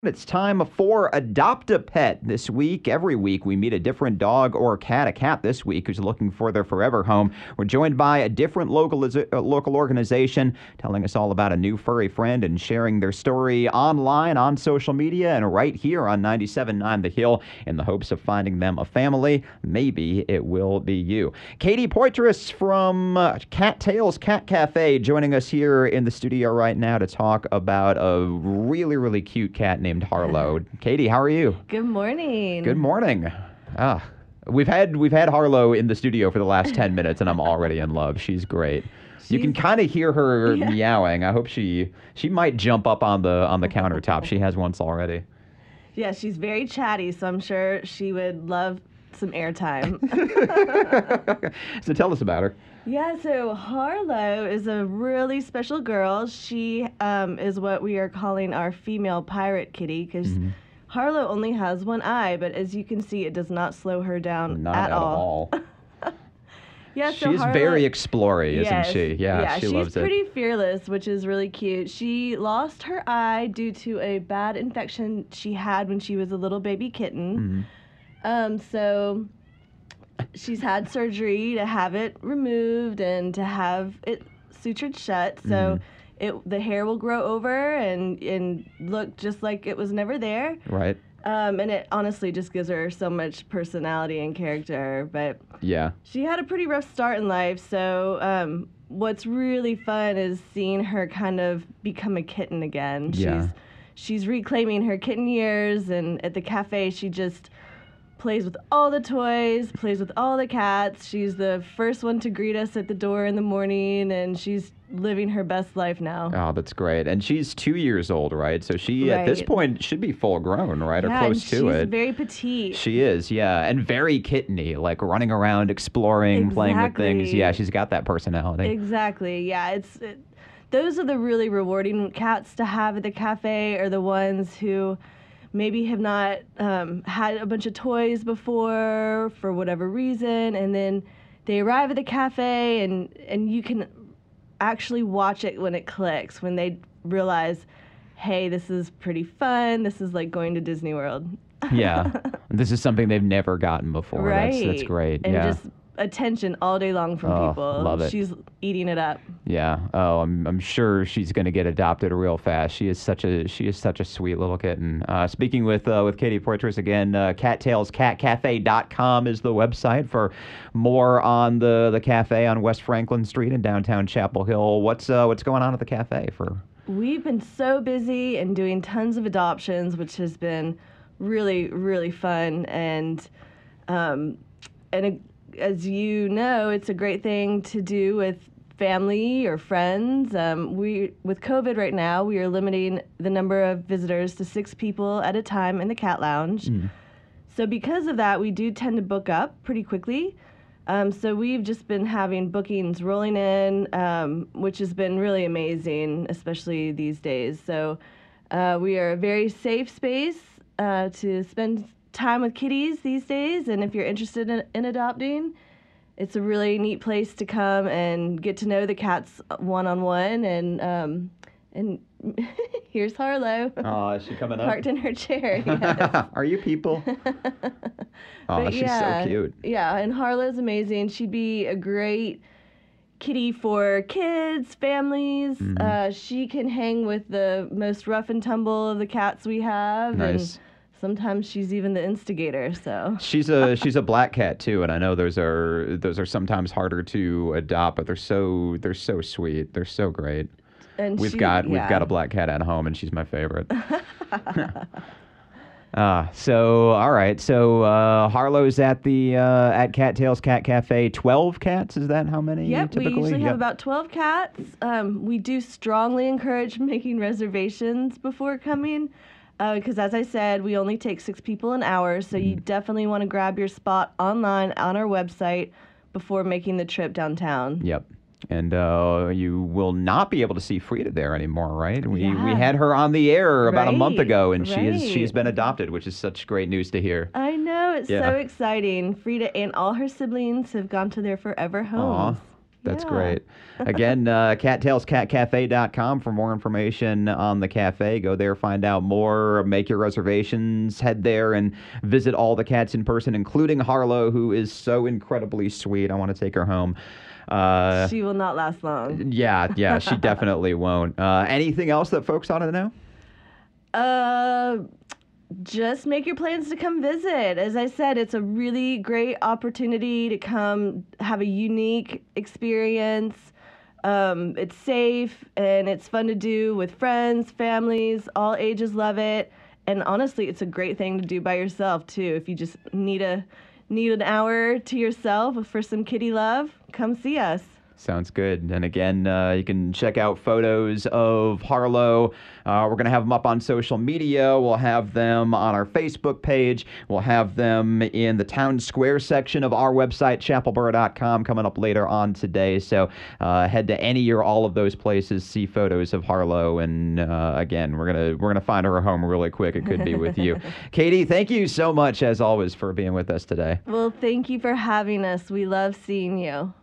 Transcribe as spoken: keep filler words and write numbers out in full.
It's time for Adopt a Pet this week. Every week we meet a different dog or cat. A cat this week who's looking for their forever home. We're joined by a different local, uh, local organization telling us all about a new furry friend and sharing their story online, on social media, and right here on ninety-seven point nine The Hill in the hopes of finding them a family. Maybe it will be you. Katie Poitras from uh, Cat Tales Cat Cafe joining us here in the studio right now to talk about a really, really cute cat named named Harlow. Katie, how are you? Good morning. Good morning. Ah, we've had we've had Harlow in the studio for the last ten minutes, and I'm already in love. She's great. She's, you can kind of hear her yeah. meowing. I hope she she might jump up on the on the countertop. She has once already. Yeah, she's very chatty, so I'm sure she would love some airtime. So tell us about her. Yeah, so Harlow is a really special girl. She um, is what we are calling our female pirate kitty because mm-hmm. Harlow only has one eye, but as you can see, it does not slow her down not at, at all. all. Yeah, so she's Harlow, very explory, isn't yes, she? Yeah, yeah she she's loves it. She's pretty fearless, which is really cute. She lost her eye due to a bad infection she had when she was a little baby kitten. Mm-hmm. Um, so she's had surgery to have it removed and to have it sutured shut. So mm-hmm. it the hair will grow over and, and look just like it was never there. Right. Um, and it honestly just gives her so much personality and character. But yeah, she had a pretty rough start in life. So um, what's really fun is seeing her kind of become a kitten again. Yeah. She's she's reclaiming her kitten years, and at the cafe she just plays with all the toys, plays with all the cats. She's the first one to greet us at the door in the morning, and she's living her best life now. Oh, that's great. And she's two years old, right? So she, right. at this point, should be full grown, right? Yeah, or close to she's it. She's very petite. She is, yeah. And very kitteny, like running around, exploring, exactly. playing with things. Yeah, she's got that personality. Exactly, yeah. It's it, those are the really rewarding cats to have at the cafe, are the ones who maybe have not um, had a bunch of toys before for whatever reason, and then they arrive at the cafe, and, and you can actually watch it when it clicks, when they realize, hey, this is pretty fun, this is like going to Disney World. Yeah, this is something they've never gotten before. Right. That's, that's great, and yeah. just attention all day long from oh, people. Love it. She's eating it up. Yeah. Oh, I'm I'm sure she's going to get adopted real fast. She is such a she is such a sweet little kitten. Uh, speaking with uh, with Katie Poitras again, uh, cat tails cat cafe dot com is the website for more on the the cafe on West Franklin Street in downtown Chapel Hill. What's uh, what's going on at the cafe for? We've been so busy and doing tons of adoptions, which has been really really fun, and um, and a, as you know, it's a great thing to do with family or friends. Um, we, with COVID right now, we are limiting the number of visitors to six people at a time in the cat lounge. Mm. So because of that, we do tend to book up pretty quickly. Um, so we've just been having bookings rolling in, um, which has been really amazing, especially these days. So uh, we are a very safe space uh, to spend time with kitties these days, and if you're interested in, in adopting, it's a really neat place to come and get to know the cats one-on-one. And um, and here's Harlow. Oh, is she coming up? Parked in her chair. Yes. Are you people? Oh, she's yeah, so cute. Yeah, and Harlow's amazing. She'd be a great kitty for kids, families. Mm-hmm. Uh, she can hang with the most rough and tumble of the cats we have. Nice. And sometimes she's even the instigator. So she's a she's a black cat too, and I know those are those are sometimes harder to adopt, but they're so they're so sweet. They're so great. And we've she, got yeah. we've got a black cat at home, and she's my favorite. Ah, uh, so all right. So uh, Harlow's at the uh, at Cattails Cat Cafe. Twelve cats. Is that how many? Yep, typically? we usually yep. have about twelve cats. Um, we do strongly encourage making reservations before coming. Because uh, as I said, we only take six people an hour, so you definitely want to grab your spot online on our website before making the trip downtown. Yep. And uh, you will not be able to see Frida there anymore, right? We yeah. we had her on the air about right, a month ago, and right. she is she's been adopted, which is such great news to hear. I know, it's yeah. so exciting. Frida and all her siblings have gone to their forever homes. Aww. That's Yeah. great. Again, uh, cattails cat cafe dot com for more information on the cafe. Go there, find out more, make your reservations, head there and visit all the cats in person, including Harlow, who is so incredibly sweet. I want to take her home. Uh, She will not last long. yeah, yeah, she definitely won't. Uh, anything else that folks ought to know? Uh, just make your plans to come visit. As I said, it's a really great opportunity to come have a unique experience. Um, it's safe and it's fun to do with friends, families, all ages love it. And honestly, it's a great thing to do by yourself too. If you just need a need an hour to yourself for some kitty love, come see us. Sounds good. And again, uh, you can check out photos of Harlow. Uh, we're going to have them up on social media. We'll have them on our Facebook page. We'll have them in the town square section of our website, chapel borough dot com, coming up later on today. So uh, head to any or all of those places, see photos of Harlow. And uh, again, we're gonna we're gonna find her a home really quick. It could be with you, Katie. Thank you so much, as always, for being with us today. Well, thank you for having us. We love seeing you.